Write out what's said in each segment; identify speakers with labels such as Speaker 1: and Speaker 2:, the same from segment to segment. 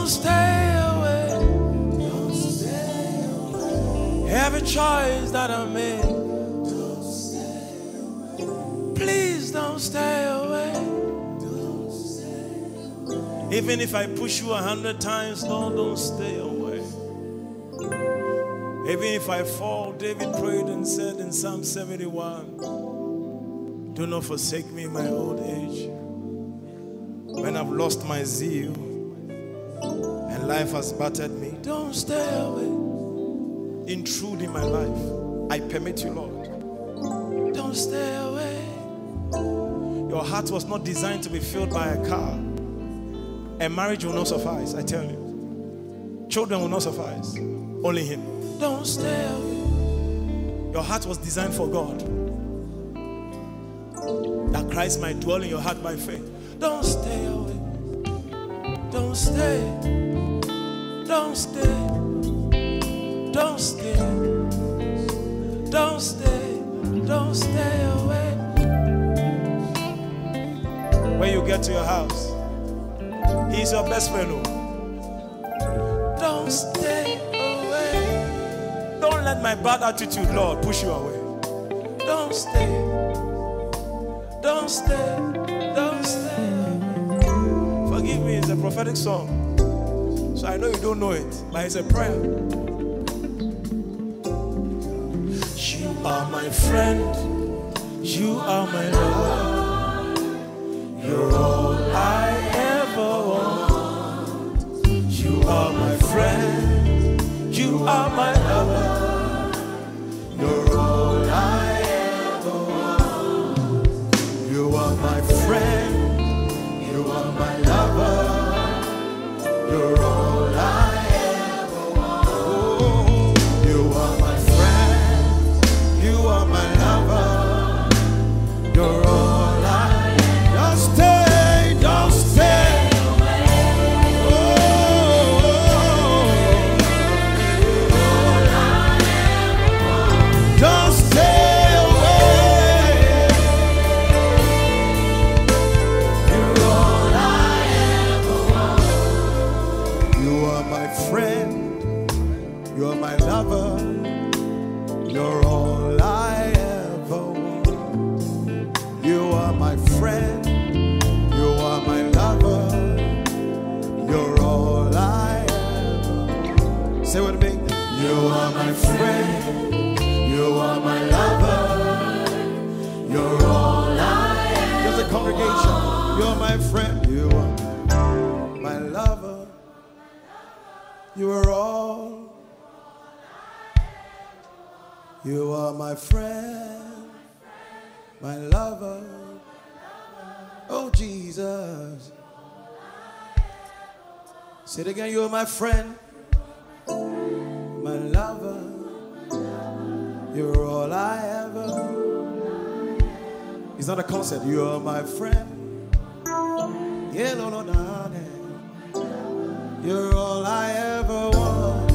Speaker 1: stay away. Don't stay away. Every choice that I make, don't stay away. Please don't stay away. Don't stay away. Even if I push you 100 times, Lord, don't stay away. Even if I fall, David prayed and said in Psalm 71, do not forsake me in my old age. When I've lost my zeal and life has battered me, don't stay away. Intrude in my life. I permit you, Lord. Don't stay away. Your heart was not designed to be filled by a car. A marriage will not suffice, I tell you. Children will not suffice. Only Him. Don't stay away. Your heart was designed for God. That Christ might dwell in your heart by faith. Don't stay away. Don't stay. Don't stay. Don't stay. Don't stay. Don't stay away. When you get to your house, He's your best friend. Don't stay away. Don't let my bad attitude, Lord, push you away. Don't stay. Don't stay. Don't stay. Forgive me, it's a prophetic song. So I know you don't know it, but it's a prayer. You are my friend. You are my lover. You're all I ever want. You are my friend. You are my lover. You're all I ever want. You are my friend. You are my lover. You're all I ever want. Oh, you are my friend. You are my lover. You're all I ever want. Just stay, don't stay. Oh, all I ever want. Don't stay away. You're all I ever want. You are my friend. You are my lover. You're all I ever want. You are my friend. You are my lover. You're all I ever want. Say with me. You are my friend. You are my lover. You're all I ever. Just a congregation. You're my friend. You are my lover. You are all. You are my friend, my lover. Oh, Jesus. Say it again. You are my friend, my lover. You're all I ever. It's not a concert. You are my friend. Yeah, no, no, no, no. You're all I ever want.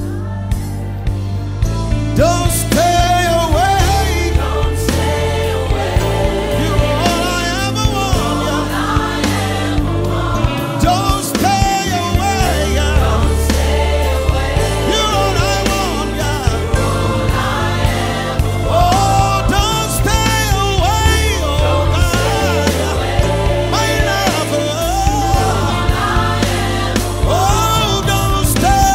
Speaker 1: Don't stay away. Don't stay away. You're all I ever want. All I ever want. Don't stay away. Don't stay away. You're all I want. All I ever want. Oh, don't stay away. Oh, don't stay away. My lover. All I ever want. Oh, don't stay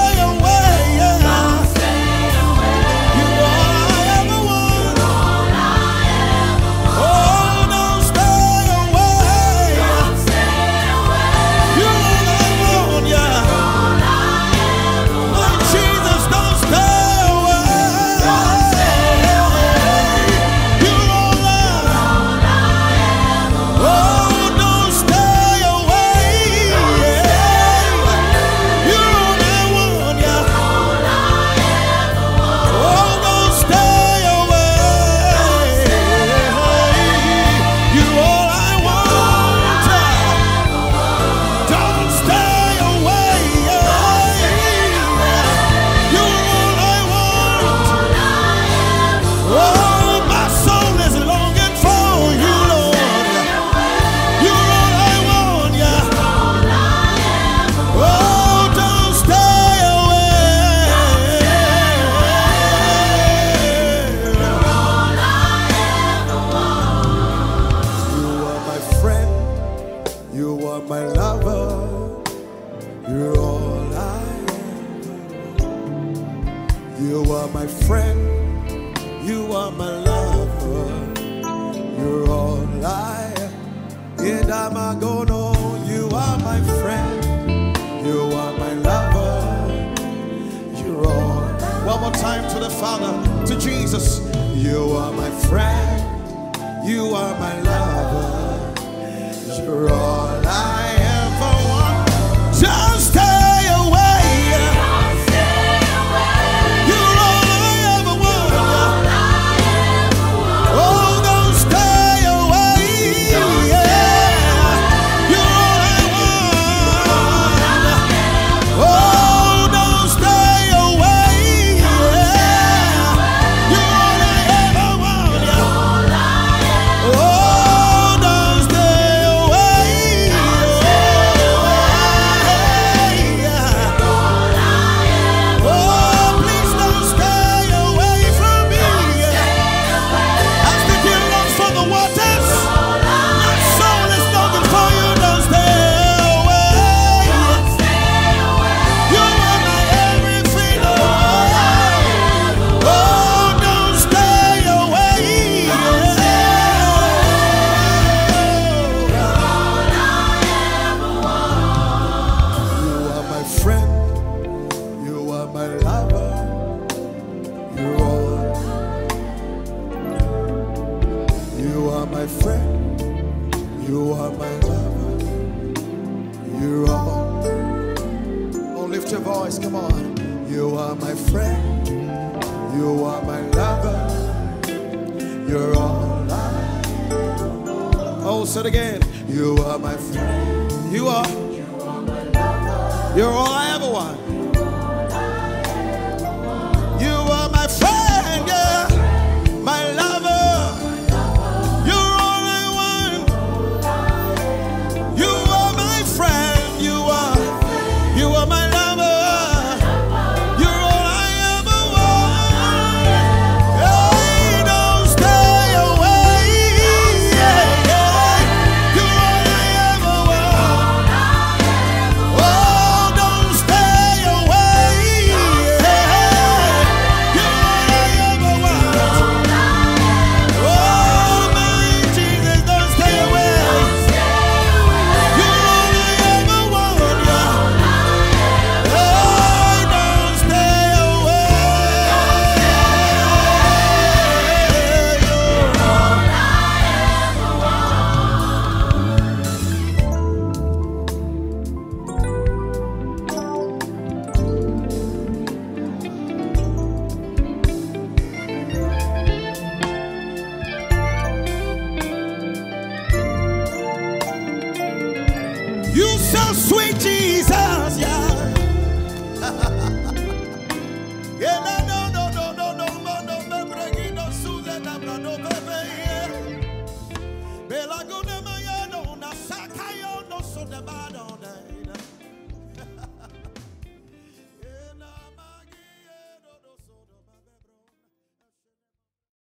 Speaker 1: You're all I am. You are my friend. You are my lover. You're all I am. Idamagono. You are my friend. You are my lover. You're all. One more time to the Father, to Jesus. You are my friend. You are my lover. You're all I ever want. Just stay away.
Speaker 2: Don't stay away.
Speaker 1: You're all I ever want.
Speaker 2: All I ever want.
Speaker 1: Oh, don't stay away.
Speaker 2: Don't
Speaker 1: Yeah.
Speaker 2: stay
Speaker 1: You're all I want. Oh, don't stay away. Yeah. You're all I ever want. Yeah.
Speaker 2: All I ever
Speaker 1: Oh, don't stay away. Yeah.
Speaker 2: all I ever
Speaker 1: Oh, please don't stay away from me.
Speaker 2: stay away.
Speaker 1: As the deer longs for the waters,
Speaker 2: All I
Speaker 1: my soul is longing for you. Don't stay away.
Speaker 2: stay away.
Speaker 1: You are my everything. Oh, don't stay away. You are my friend. You are my lover. You're all. You are my friend. You are my lover. You're all. Oh, lift your voice. Come on. You are my friend. You are my lover. You're all I. Oh, say it again. You are my friend. You are. You're all I ever want. You are my friend, yeah, my lover. You're all I want. You are my friend. You are my lover. You're all I ever want. Hey, don't stay away. Yeah, yeah. You're all I ever want. Oh, don't stay away. Yeah. You're all I ever want. Oh, my Jesus, don't stay away. You're all I ever want. Yeah. Oh, don't stay away. You so sweet, Jesus.